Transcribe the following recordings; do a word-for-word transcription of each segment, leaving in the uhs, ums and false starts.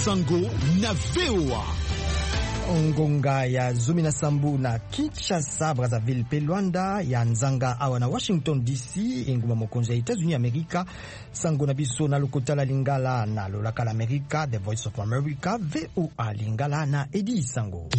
Sango na V O A. Ngonga ya Zumi na Sambu na Kinshasa, Brazzaville pe Luanda ya Nzanga awa na Washington D C enguma mokonzi ya États-Unis Amerika. Sango na biso na lokotala lingala na lolaka la Amerika, The Voice of America, V O A lingala na Edi Sango.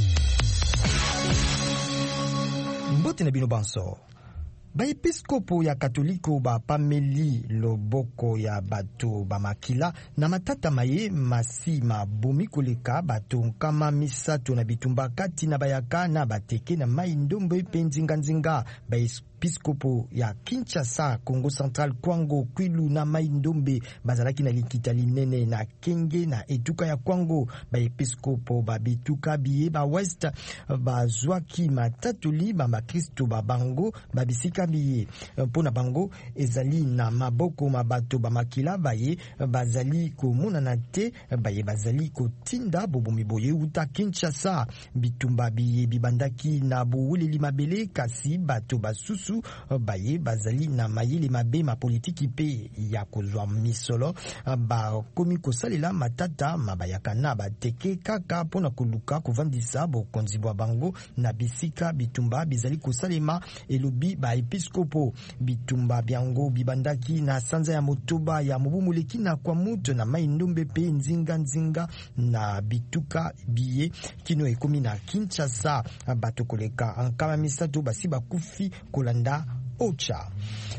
Mbote na bino banso. Ba episkopo ya katoliko ba pameli loboko ya bato ba makila na matata maye masi mabomi koleka bato nkama misato na bitumba kati na bayaka na bateke na mai ndombo epenzinga nzinga. Ba episkopo ya Kinshasa, Congo Central, Kwango, Kwilu na mai ndombe bazalaki na likita linene na kenge na etuka ya Kwango. Ba episkopo ba bituka biye ba west ba zwaki matatoli ba makristo ba bango ba bisika biye pona bango ezali na maboko mabato ba makila baye bazali komona na te baye bazali kotinda bobomi boye uta Kinshasa. Bitumba biye bibandaki na buwuleli mabele kasi bato basusu baye bazali na mayele mabe ma politiki pe ya kozwa misolo ba komi kosalela matata mabayaka na bateke kaka pona koluka kovandisa bokonzi bwa bango na bisika. Bitumba bizali kosalema elobi ba episkopo. Bitumba byango bibandaki na sanza ya motoba ya mobumuleki na kwa muto na mai ndombe pe nzinga nzinga na bituka biye kino ekomi na Kinshasa. Bato koleka ankama misato basi bakufi kolanda Ocha.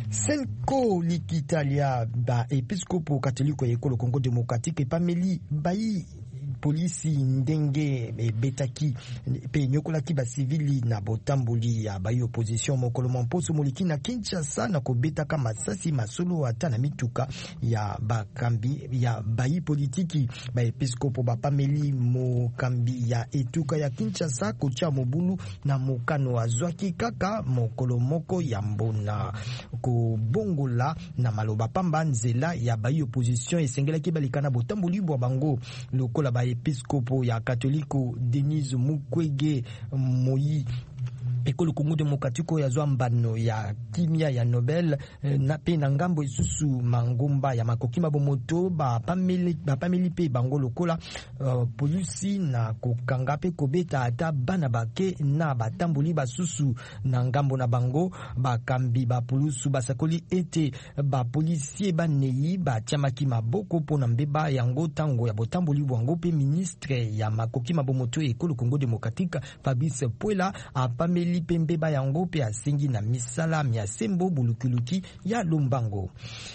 Senko likitalia ba episkopo katoliko ya ekolo Congo Democratique pameli bayi polisi ndenge betaki pe nyokolaki ba civili na botamboli ya bayi opposition mokolo mposo moliki na Kinshasa na kobetaka masasi masolo ata na mituka ya bakambi ya bayi politiki. Ba episkopo ba pameli mokambi ya etuka ya Kinshasa kocha mobulu na mokano azwaki kaka mokolo moko ya mbona kobongola na maloba pamba nzela ya bayi opposition esengelaki balikana botamboli bwa bango lokola ba episkopo ya katoliko Denise Mukwege Moyi ekolo Congo Democratique ya zwambano ya kimia ya Nobel na pe na ngambo isusu mangomba ya makokima bomoto ba pameli ba pameli pe bango lokola uh, polisi na kokanga pe kobeta ata bana bake na batamboli basusu na ngambo na bango bakambi ba pulusu basakoli ete ba policier baneyi ba tiamaki maboko pona mbeba yango tango ya botamboli bwango pe ministre ya makokima bomoto ekolo Congo Democratique Fabrice Puela a pameli pembe ba yango pe asengi na misala mia sembo bulukuluki ya Lumbango.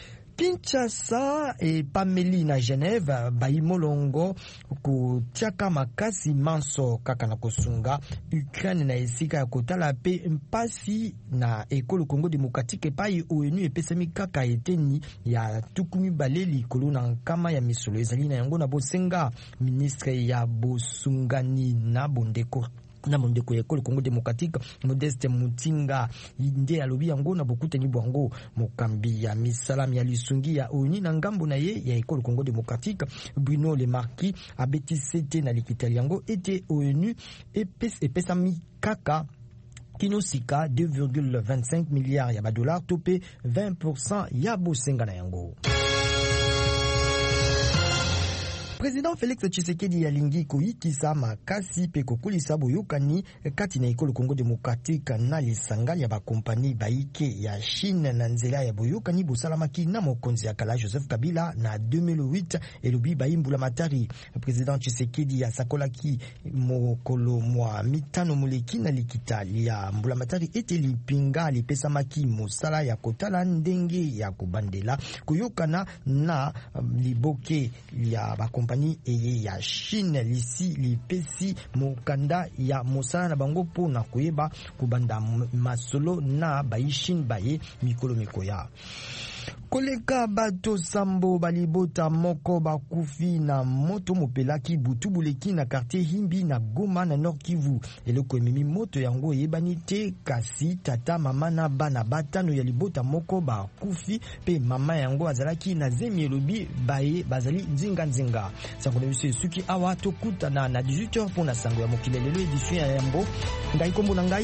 Kinshasa e pameli na Genève baimolongo kutiaka makasi manso kaka na kosunga Ukraine na esika ya kotala pe mpasi na ekolo Congo Democratique pai ONU epesami kaka eteni ya tukumi baleli kolo na nkama ya misolo ezali na yango na bosenga. Ministre ya bosungani na bondeko na mondeko ya ekolo Congo Democratique Modeste Mutinga inde alobi yango na bokutani bwango mokambi ya misalami ya lisungi ya ONU na ngambo na ye ya ekolo Congo Democratique Bruno Le Marquis abetisete na likitali yango ete ONU epes epesami kaka kinosika deux virgule vingt-cinq milliards ya ba dollars topé vingt pour cent ya bosenga na yango. Président Félix Tshisekedi ya lingi koyikisa makasi pe kokulisa boyokani kati na ekolo Congo Democratique na lisanga ya ba kompani baike ya Chine na nzela ya boyokani bosalamaki na mokonzi ya kala Joseph Kabila na deux mille huit elobi baimbula matari. Président Tshisekedi ya sakolaki mokolo mwa mitano muleki na likitali ya mbula matari ete lipinga lipesamaki mosala ya kotala ndenge ya kubandela koyokana na liboke ya ba kompani eye ya Chine lisi lipesi mokanda ya mosala na bango po na koyeba kubanda masolo na baishin baye mikolo mikoya. Koleka bato sambo balibota moko bakufi na moto mopelaki butubuleki na quartier Himbi na Goma na Nord Kivu. Eloko ememi moto yango yebani te kasi tata mama na bana batano ya libota moko bakufi pe mama yango azalaki na zemi elobi baye bazali nzinga nzinga. Sango na biso suki awa tokutana na dix-huit heures pona sango ya mokilelelo edition ya yambo ngai kombo na ngai